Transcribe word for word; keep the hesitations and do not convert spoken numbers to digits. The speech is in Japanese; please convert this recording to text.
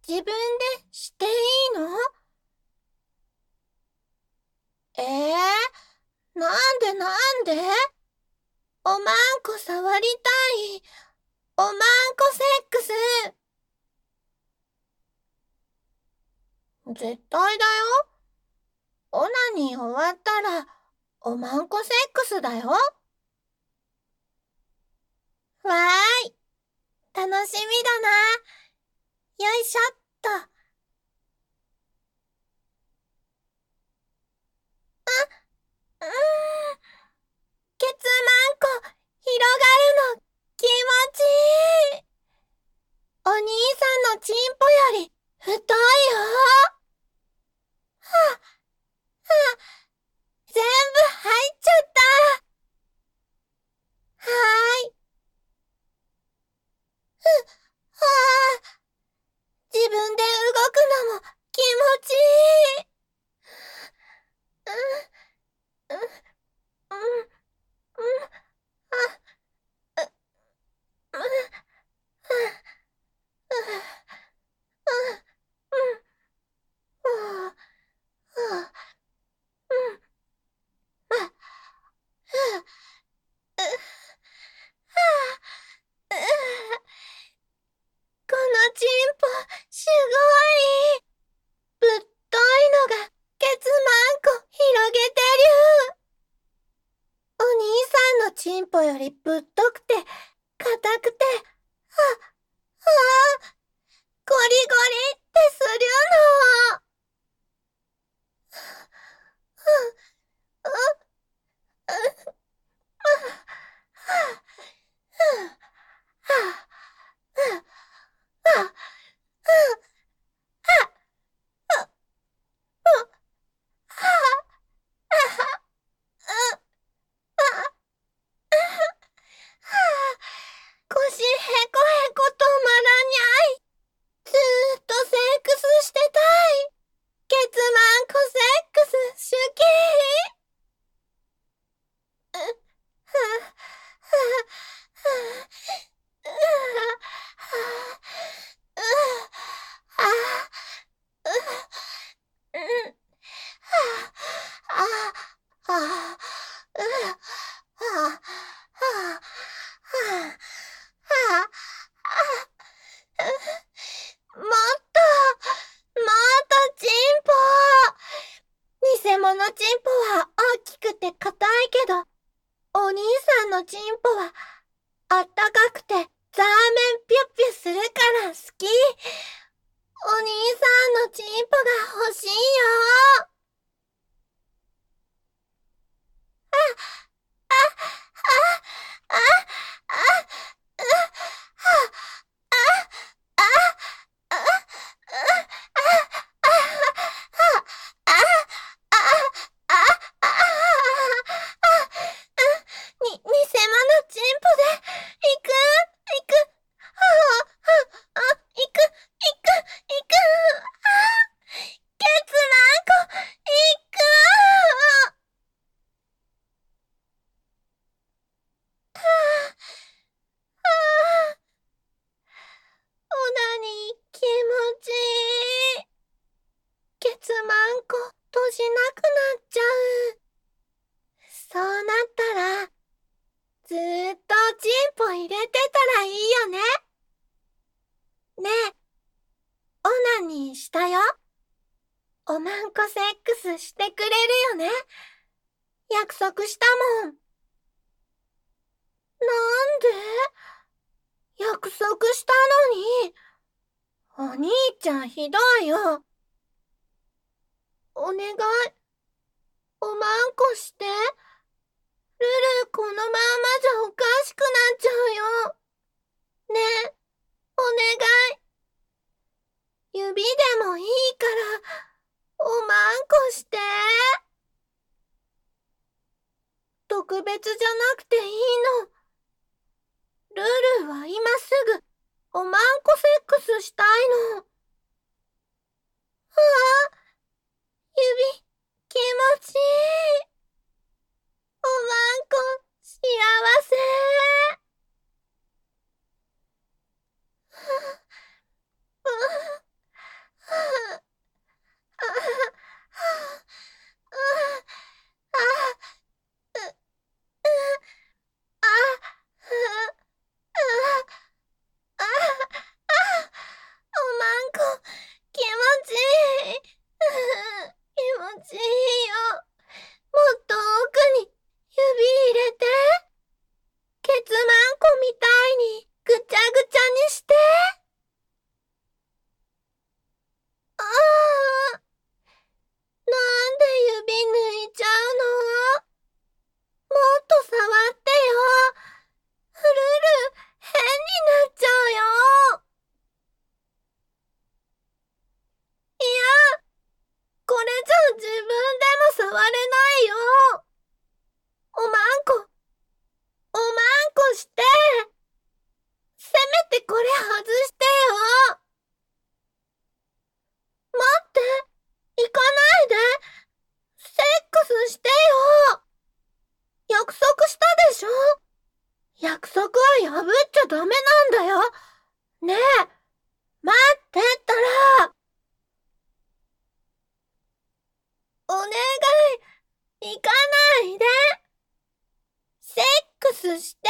自分でしていいの？えー、なんでなんで？おまんこ触りたい。おまんこセックス。絶対だよ。オナニー終わったら、おまんこセックスだよ。わーい。楽しみだな。よいしょっと。うーん。ケツマンコ、広がるの、気持ちいい。お兄さんのチンポより、太いよ。はぁ、はぁ、全部入っちゃった。はーい。ふ、はぁ、自分で動くのも気持ちいい。うん、うん、うん、うん、あ、う、うん、うん、うん、うん、うん、うん、このチンポ、すごい。ぶっといのが、ケツマンコ広げてる。お兄さんのチンポよりぶっとくて、硬くて、は、はあ、ゴリゴリってするの。う、う、う、腰へこへこ止まらにゃい。ずーっとセックスしてたい。ケツマンコセックス好き。う、は、は、は、は、は、うん、は、は、は、う、は、は、は、は、もっと、もっとチンポ。偽物チンポは大きくて硬いけど、お兄さんのチンポはあったかくてザーメンピュッピュするから好き。お兄さんのチンポが欲しいよ。あ、あ、あ、あ、あ、う、は、あ、あ、あ、あ、あ、あ、あ、あ、に、偽物チンポで、行く、行く、はあ、はあ、行く、行く、行く、あ、ケツマンコ、行く。はあ、はあ、オナニー気持ちいい。ケツマンコ閉じなくなっちゃう。そうなったら、ずーっとチンポ入れてたらいいよね。ねえ、オナニーしたよ。おまんこセックスしてくれるよね。約束したもん。なんで？約束したのに。お兄ちゃんひどいよ。お願い、おまんこして。ルル、このままじゃおかしくなっちゃうよ。ねえ、お願い。指でもいいから、おまんこして。特別じゃなくていいの。ルルは今すぐ、おまんこセックスしたいの。ああ、指、気持ちいい。おまんこ、幸せ。 てこれ外してよ。待って、行かないで。セックスしてよ。約束したでしょ。約束は破っちゃダメなんだよ。ねえ、待ってったら。お願い、行かないで。セックスして